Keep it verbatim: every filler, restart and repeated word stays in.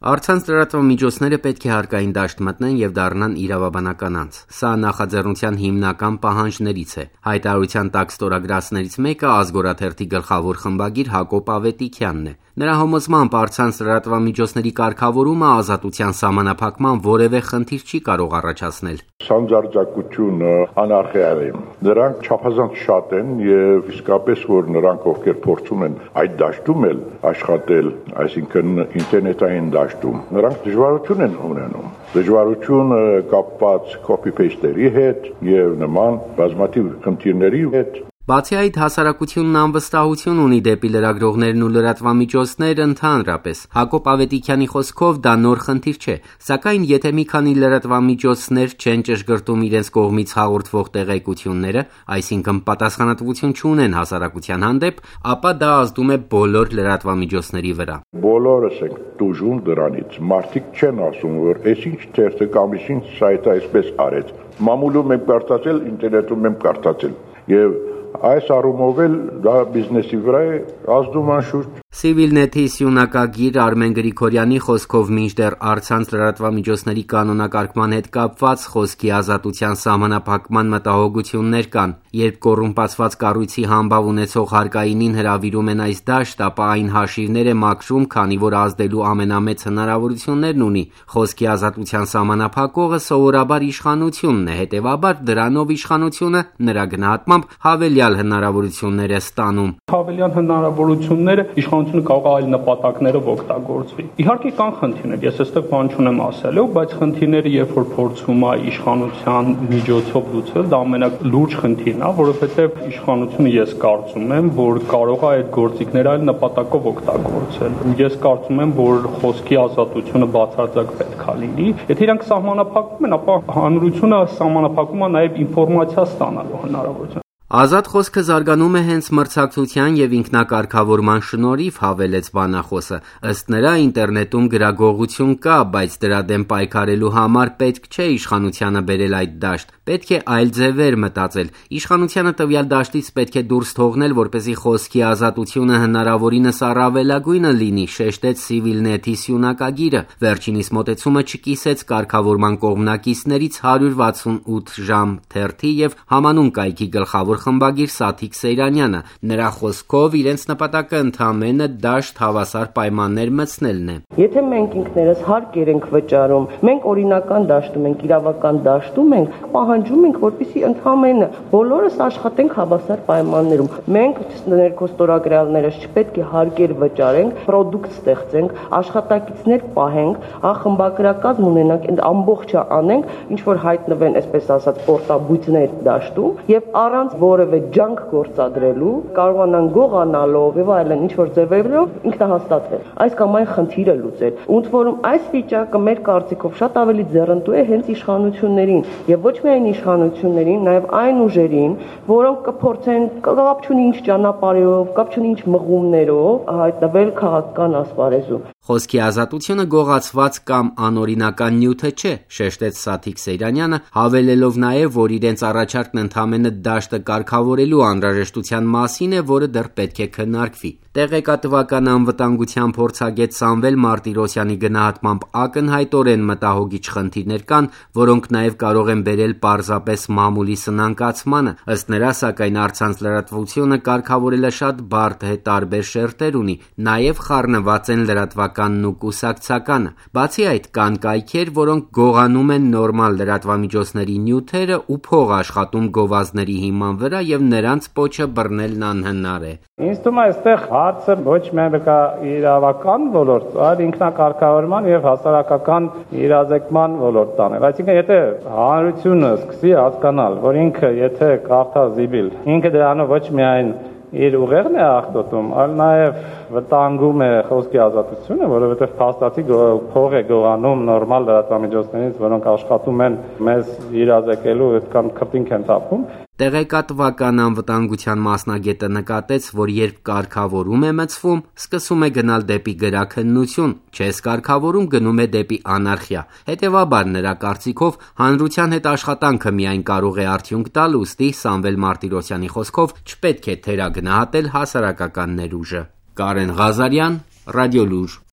Առցանց լրատվամիջոցները պետք է հարկային դաշտ մտնեն եւ դառնան իրավաբանական անձ։ Սա նախաձեռնության հիմնական պահանջներից է։ Հայտարարության տակ ստորագրածներից մեկը Ազգորաթերթի գլխավոր խմբագիր Հակոբ Ավետիքյանն է։ Նրա համոզմամբ առցանց լրատվամիջոցների կարգավորումը ազատության սահմանափակման որևէ խնդիր չի կարող առաջացնել։ Սանձարձակությունը անարխիա է։ Նրանք չափազանց շատ են եւ իսկապես որ նրանք ովքեր փորձում են այդ դաշտում էլ աշխատել, այսինքն ինտերնետային դաշտում, նրանք դժվարություն են ունենում։ Դժվարություն կապված copy-paste-երի հետ եւ նման բազմաթիվ խնդիրների հետ։ Բացի այդ, հասարակությունն անվստահություն ունի դեպի լրագրողներն ու լրատվամիջոցները ընդհանրապես։ Հակոբ Ավետիքյանի խոսքով դա նոր խնդիր չէ, սակայն եթե մի քանի լրատվամիջոցներ չեն ճշգրտում իրենց կողմից հաղորդվող տեղեկությունները, այսինքն պատասխանատվություն չունեն հասարակության հանդեպ, ապա դա ազդում է բոլոր լրատվամիջոցների վրա։ Բոլորս ենք տուժում դրանից։ Մարդիկ չեն ասում, որ այսինչ թերթը կամ այսինչ սայթը այսպես արեց։ Մամուլում եմ կարծացել, ինտերնետում եմ կարծացել։ Եվ այս առումով էլ դա բիզնեսի վրա է ազդում անշուշտ։ Civilnet-ի սյունակագիր Արմեն Գրիգորյանի խոսքով մինչդեռ առցանց լրատվամիջոցների կանոնակարգման հետ կապված խոսքի ազատության սահմանափակման մտահոգություններ կան։ Երբ կոռումպացված կառույցի համբավ ունեցող հարկայինին հրավիրում են այս դաշտ, ապա այն հաշիվներ է մաքրում, քանի որ ազդելու ամենամեծ հնարավորություններն ունի։ Խոսքի ազատության սահմանափակողը սովորաբար իշխանությունն է, հետևաբար դրանով իշխանությունը նրա գնահատմամբ հավելյալ հնարավորություններ է ստանում։ Հավելյալ հնարավորությունները իշխանությունը կարող է այլ նպատակներով օգտագործվի։ Իհարկե կան խնդիրներ, ես այստեղ բան չունեմ ասելու, բայց խնդիրները երբ որ փորձում է իշխանության միջոցով լուծել, դա ամենալուրջ խնդիրն է, որովհետև իշխանությունը ես կարծում եմ, որ կարող է այդ գործիքները այլ նպատակով օգտագործել։ Ես կարծում եմ, որ խոսքի ազատությունը բացարձակ պետք է լինի։ Եթե իրանք սահմանափակվում են, ապա հանրությունը սահմանափակում է նաև ինֆորմացիա ստանալու հնարավորություն։ Ազատ խոսքը զարգանում է հենց մրցակցության եւ ինքնակարգավորման շնորհիվ, հավելեց բանախոսը։ Ըստ նրա ինտերնետում գրագողություն կա, բայց դրա դեմ պայքարելու համար պետք չէ իշխանությանը բերել այդ դաշտ, պետք է այլ ձևեր մտածել։ Իշխանությանը տվյալ դաշտից պետք է դուրս թողնել, որպեսզի խոսքի ազատությունը հնարավորինս առավելագույնը լինի, շեշտեց Civilnet-ի սյունակագիրը։ Վերջինիս մոտեցումը չկիսեց կարգավորման կողմնակիցներից հարյուր վաթսունութ ժամ թերթի եւ համանուն կայքի գլխավոր խմբագիր Սաթիկ Սեյրանյանը։ Նրա խոսքով իրենց նպատակը ընդամենը դաշտ հավասար պայմաններ մտցնելն է։ Եթե մենք ինքներս հարկեր ենք վճարում, մենք օրինական դաշտում ենք, իրավական դաշտում ենք, պահանջում ենք, որպեսզի ընդամենը բոլորս աշխատենք հավասար պայմաններում։ Մենք ներքոստորագրալներս չպետք է հարկեր վճարենք, պրոդուկտ ստեղծենք, աշխատակիցներ պահենք, խմբագրակազմ ունենանք, այդ ամբողջը անենք, ինչ որ հայտնվեն, այսպես ասած, պորտաբույծներ դաշտում եւ առանց որևէ ջանք գործադրելու կարողանան գողանալով եւ այլն ինչ որ ձևերով ինքնահաստատվել, այս կամ այն խնդիրը լուծել։ Ոնց որում այս վիճակը մեր կարծիքով շատ ավելի ձեռնտու է հենց իշխանություններին եւ ոչ միայն իշխանություններին, նաեւ այն ուժերին, որոնք կփորձեն կապ չունի ինչ ճանապարհով, կապ չունի ինչ մղումներով հայտնվել քաղաքական ասպարեզում։ Խոսքի ազատությունը գողացված կամ անօրինական նյութը չէ, շեշտեց Սաթիկ Սեյրանյանը, հավելելով նաև, որ իրենց առաջարկն ընդամենը դաշտը կարգավորելու անհրաժեշտության մասին է, որը դեռ պետք է քննարկվի։ Տեղեկատվական անվտանգության փորձագետ Սամվել Մարտիրոսյանի գնահատմամբ ակնհայտորեն մտահոգիչ խնդիրներ կան, որոնք նաև կարող են բերել պարզապես մամուլի սնանկացմանը։ Ըստ նրա, սակայն առցանց լրատվությունը կարգավորելը շատ բարդ է, տարբեր շերտեր ունի, նաև խառնված են լրատվականն ու կուսակցականը։ Բացի այդ, կան կայքեր, որոնք գողանում են նորմալ լրատվամիջոցների նյութերը ու փող աշխատում գովազդների հիման վրա եւ նրանց պոչը բռնելն անհնար է։ Ինձ թվում է այստեղ հարցը ոչ միայն կա իրավական ոլորտ, այլ ինքնակարգավորման եւ հասարակական իրազեկման ոլորտն է։ Այսինքն եթե հանրությունը սկսի հասկանալ, որ ինքը եթե կարդա զիբիլ, ինքը դրանով ոչ միայն իր ուղեղն է ախտոտում, այլ նաև վտանգում է խոսքի ազատությունը, որովհետև փաստացի փող է գողանում նորմալ լրատվամիջոցներից, որոնք աշխատում են մեզ իրազեկելու, այդքան քրտինք են տապում։ Տեղեկատվական անվտանգության մասնագետը նկատեց, որ երբ կարգավորում է մտցվում, սկսում է գնալ դեպի գրաքննություն, չես կարգավորում գնում է դեպի անարխիա։ Հետևաբար նրա կարծիքով հանրության հետ աշխատանքը միայն կարող է արդյունք տալ, ուստի Սամվել Մարտիրոսյանի խոսքով չպետք է թերագնահատել հասարակական ներուժը։ Կարեն Ղազարյան, Ռադիոլուր։